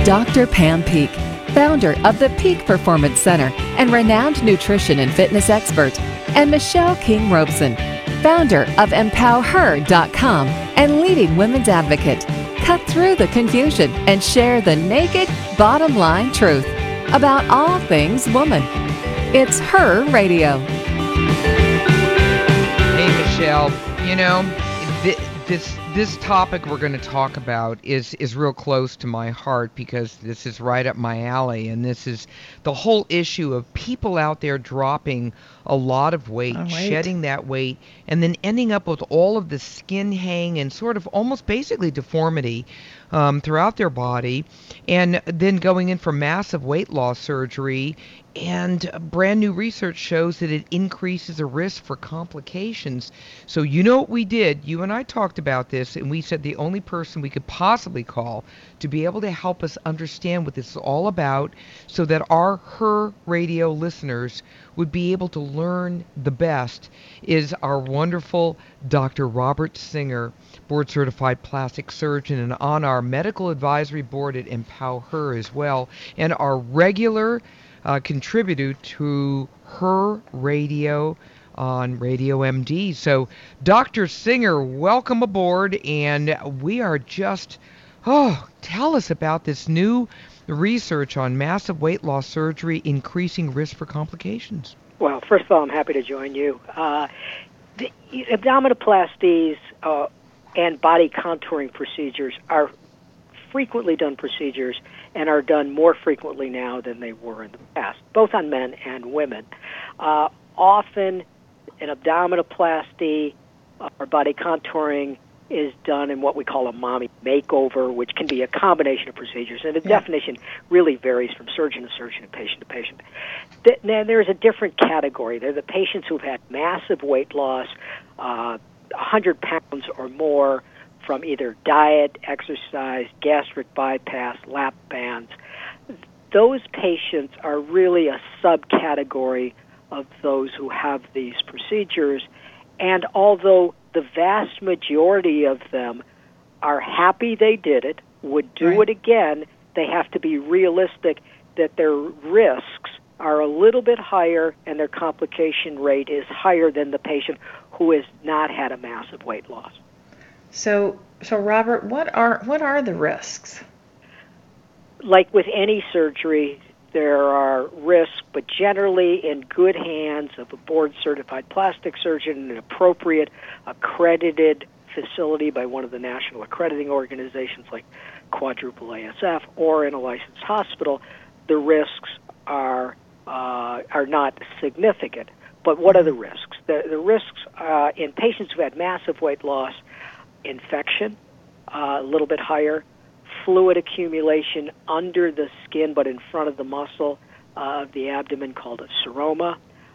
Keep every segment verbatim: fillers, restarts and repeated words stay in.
Doctor Pam Peak, founder of the Peak Performance Center and renowned nutrition and fitness expert, and Michelle King Robeson, founder of empower her dot com and leading women's advocate. Cut through the confusion and share the naked, bottom line truth about all things woman. It's Her Radio. Hey, Michelle, you know, th- this this topic we're going to talk about is, is real close to my heart because this is right up my alley, and this is the whole issue of people out there dropping a lot of weight, Oh, weight. shedding that weight, and then ending up with all of the skin hang and sort of almost basically deformity um, throughout their body, and then going in for massive weight loss surgery. And brand new research shows that it increases the risk for complications. So you know what we did? You and I talked about this, and we said the only person we could possibly call to be able to help us understand what this is all about so that our Her Radio listeners would be able to learn the best is our wonderful Doctor Robert Singer, board-certified plastic surgeon, and on our medical advisory board at Empower Her as well, and our regular Uh, contributor to Her Radio on Radio M D. So, Doctor Singer, welcome aboard, and we are just, oh, tell us about this new research on massive weight loss surgery increasing risk for complications. Well, first of all, I'm happy to join you. Uh, the abdominoplasties uh, and body contouring procedures are frequently done procedures and are done more frequently now than they were in the past, both on men and women. Uh, often, an abdominoplasty or body contouring is done in what we call a mommy makeover, which can be a combination of procedures, and the yeah. definition really varies from surgeon to surgeon and patient to patient. Now, there's a different category. They're the patients who've had massive weight loss, uh, one hundred pounds or more, from either diet, exercise, gastric bypass, lap bands. Those patients are really a subcategory of those who have these procedures, and although the vast majority of them are happy they did it, would do right. it again, they have to be realistic that their risks are a little bit higher and their complication rate is higher than the patient who has not had a massive weight loss. So, so Robert, what are what are the risks? Like with any surgery, there are risks, but generally in good hands of a board-certified plastic surgeon in an appropriate, accredited facility by one of the national accrediting organizations like Quadruple A S F or in a licensed hospital, the risks are uh, are not significant. But what are the risks? The, the risks uh, in patients who had massive weight loss, infection, uh, a little bit higher, fluid accumulation under the skin but in front of the muscle uh, of the abdomen called a seroma,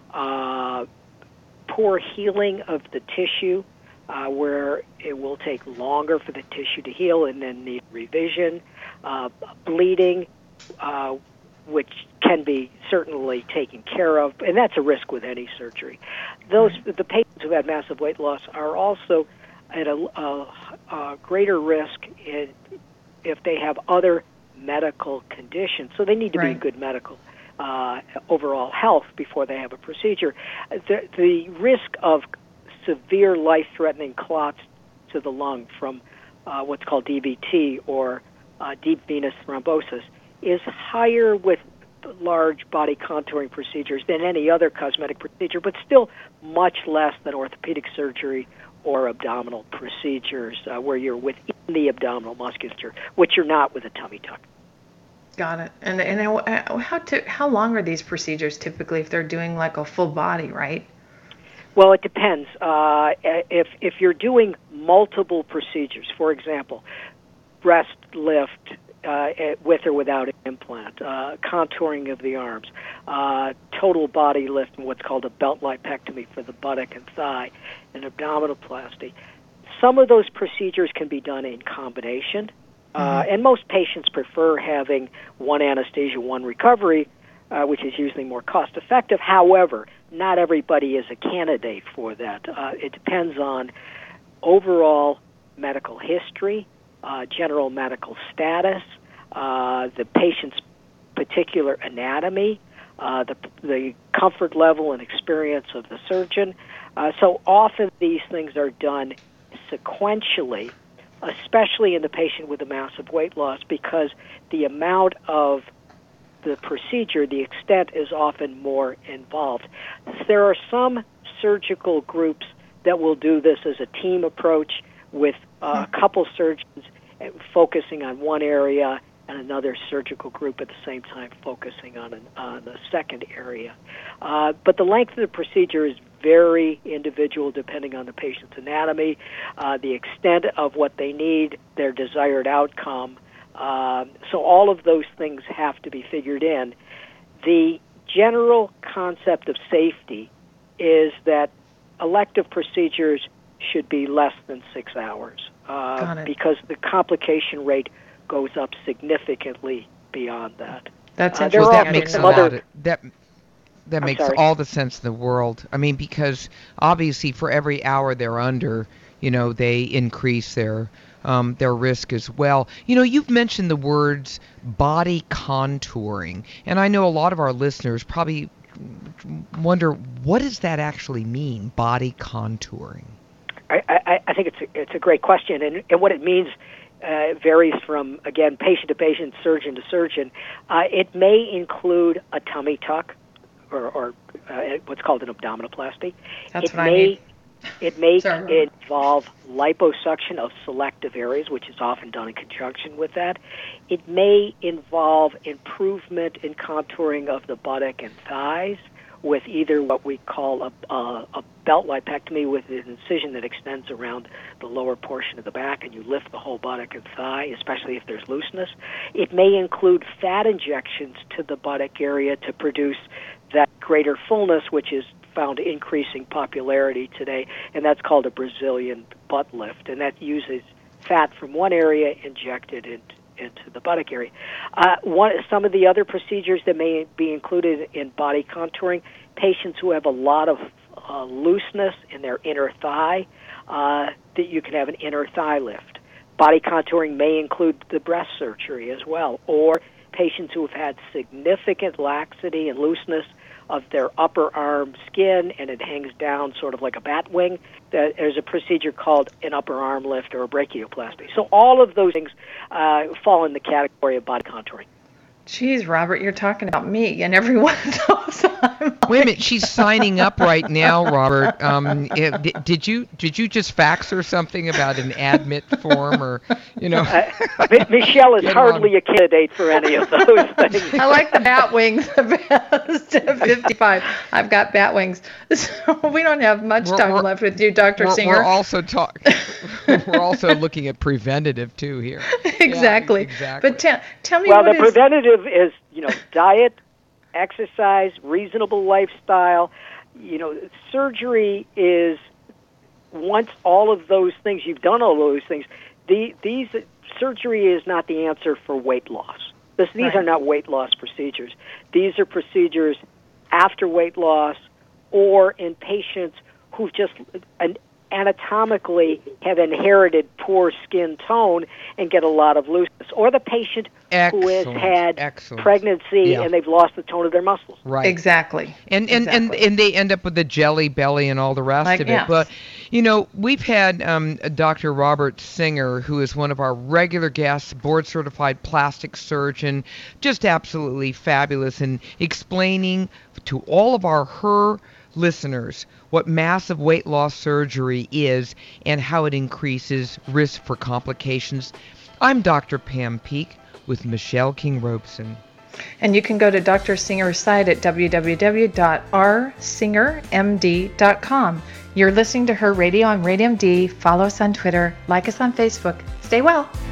uh, poor healing of the tissue uh, where it will take longer for the tissue to heal and then need revision, uh, bleeding, uh, which can be certainly taken care of, and that's a risk with any surgery. Those the patients who had massive weight loss are also at a, a, a greater risk in, if they have other medical conditions. So they need to right. be in good medical uh, overall health before they have a procedure. The, the risk of severe life-threatening clots to the lung from uh, what's called D V T or uh, deep venous thrombosis is higher with large body contouring procedures than any other cosmetic procedure, but still much less than orthopedic surgery or abdominal procedures uh, where you're within the abdominal musculature, which you're not with a tummy tuck. Got it. And and how to how long are these procedures typically if they're doing like a full body, right? Well, it depends. Uh, if if you're doing multiple procedures, for example, breast lift uh, with or without an implant, uh, contouring of the arms, uh, total body lift, and what's called a belt lipectomy for the buttock and thigh, and abdominoplasty. Some of those procedures can be done in combination, uh, mm-hmm. and most patients prefer having one anesthesia, one recovery, uh, which is usually more cost-effective. However, not everybody is a candidate for that. Uh, it depends on overall medical history, uh, general medical status, uh, the patient's particular anatomy, uh, the, the comfort level and experience of the surgeon. Uh, so often these things are done sequentially, especially in the patient with a massive weight loss, because the amount of the procedure, the extent, is often more involved. There are some surgical groups that will do this as a team approach with uh, a couple surgeons focusing on one area and another surgical group at the same time focusing on, an, on the second area. Uh, but the length of the procedure is very individual depending on the patient's anatomy, uh, the extent of what they need, their desired outcome. Uh, so all of those things have to be figured in. The general concept of safety is that elective procedures should be less than six hours uh, because the complication rate goes up significantly beyond that. That's uh, interesting. Well, that makes a lot other, of, that that I'm makes sorry. all the sense in the world. I mean, because obviously for every hour they're under, you know, they increase their um, their risk as well. You know, you've mentioned the words body contouring, and I know a lot of our listeners probably wonder, what does that actually mean, body contouring? I, I, I think it's a, it's a great question, and, and what it means uh, varies from, again, patient to patient, surgeon to surgeon. Uh, it may include a tummy tuck, or, or uh, what's called an abdominoplasty. That's it what may, I need. It may Sorry. involve liposuction of selective areas, which is often done in conjunction with that. It may involve improvement in contouring of the buttock and thighs with either what we call a, a, a belt lipectomy with an incision that extends around the lower portion of the back, and you lift the whole buttock and thigh, especially if there's looseness. It may include fat injections to the buttock area to produce that greater fullness, which is found increasing popularity today, and that's called a Brazilian butt lift, and that uses fat from one area injected into into the buttock area. Uh, one, some of the other procedures that may be included in body contouring, patients who have a lot of uh, looseness in their inner thigh, uh, that you can have an inner thigh lift. Body contouring may include the breast surgery as well, or patients who have had significant laxity and looseness of their upper arm skin, and it hangs down sort of like a bat wing. There's a procedure called an upper arm lift or a brachioplasty. So all of those things uh, fall in the category of body contouring. Geez, Robert, you're talking about me, and everyone knows I'm Wait a minute, she's signing up right now, Robert. Um, it, did, did you did you just fax her something about an admit form, or you know? Uh, Michelle is hardly a candidate for any of those things. I like the bat wings the best at fifty-five. I've got bat wings. So we don't have much We're- time we're- left with you, Doctor We're, Singer. we're also talk. We're also looking at preventative too here. exactly. Yeah, exactly. But tell tell me Well, what the is preventative is, you know, diet, exercise, reasonable lifestyle. You know, surgery is, once all of those things, you've done all those things, the, these surgery is not the answer for weight loss. This, these Right. are not weight loss procedures. These are procedures after weight loss or in patients who've just an, anatomically have inherited poor skin tone and get a lot of looseness, or the patient who has Excellent, had excellent. pregnancy Yeah. and they've lost the tone of their muscles. Right. exactly. And and, and Exactly. and they end up with the jelly belly and all the rest Like, of it. yes. But you know, we've had um, Doctor Robert Singer, who is one of our regular guests, board certified plastic surgeon, just absolutely fabulous in explaining to all of our her listeners what massive weight loss surgery is and how it increases risk for complications. I'm Doctor Pam Peek with Michelle King Robeson. And you can go to Doctor Singer's site at w w w dot r singer m d dot com. You're listening to Her Radio on Radio M D. Follow us on Twitter. Like us on Facebook. Stay well.